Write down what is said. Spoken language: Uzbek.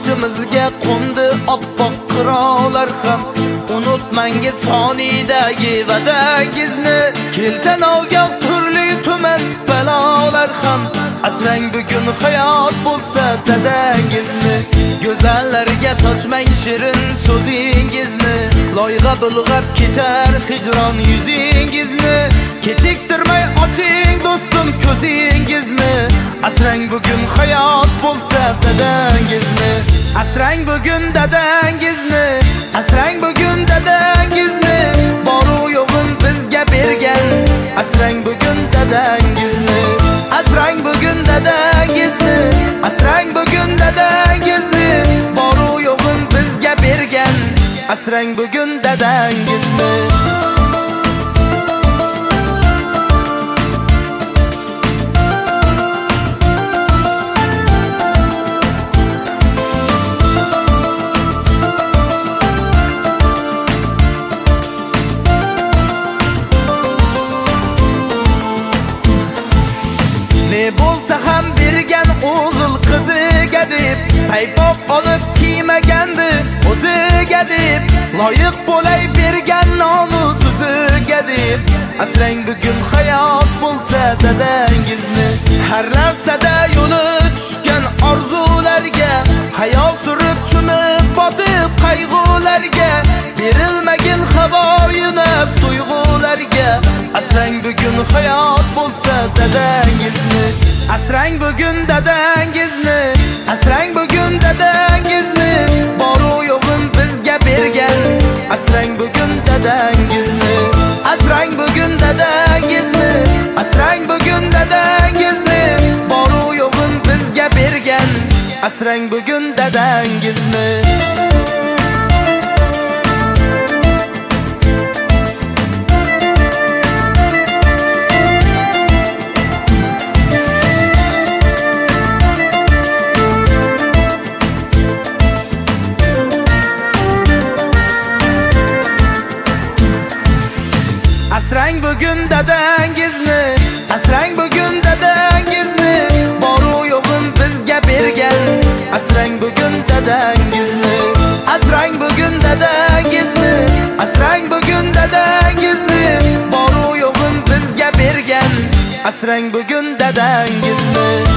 boshimizga qo'ndi oppoq qirolar ham. Unutmangiz sonidagi vadangizni, kelsa nogoh turli tuman balolar ham. Asrang bugun hayot bo'lsa dadangizni, go'zallarga sochmang shirin so'zingizni. Loyga bulg'ab ketar hijron yuzingizni, kechiktirmay oching do'stim ko'zingizni. Asrang bugun hayot bo'lsa dadangizni, asrang bugun dadangizni, asrang bugun dadangizni. Boru yo'g'in bizga bergan, asrang bugun dadangizni, asrang bugun dadangizni, asrang bugun dadangizni. Boru yo'g'in bizga bergan, asrang bugun dadangizni. Ne bo'lsa ham bergan o'g'il qiziga deb, paypoq olib kiymagandi o'ziga deb, loyiq bo'lay bergan nomu tuziga deb. Asrang bugun hayot bo'lsa dadangizni, har lahzada yo'li tushgan orzularga, hayol surib cho'mib botib qayg'ularga, berilmagin havoyi nafs tuyg'ularga. Asrang bugun hayot bo'lsa dadangizni, asrang bugun dadangizni, asrang bugun dadangizni. Boru yo'g'in bizga bergan, asrang bugun dadangizni, asrang bugun dadangizni, asrang bugun dadangizni. Boru yo'g'in bizga bergan, asrang bugun dadangizni. Asrang bugun dadangizni, asrang bugun dadangizni. Boru yo'g'in bizga bergan, asrang bugun dadangizni, asrang bugun dadangizni, asrang bugun dadangizni. Boru yo'g'in bizga bergan, asrang bugun dadangizni.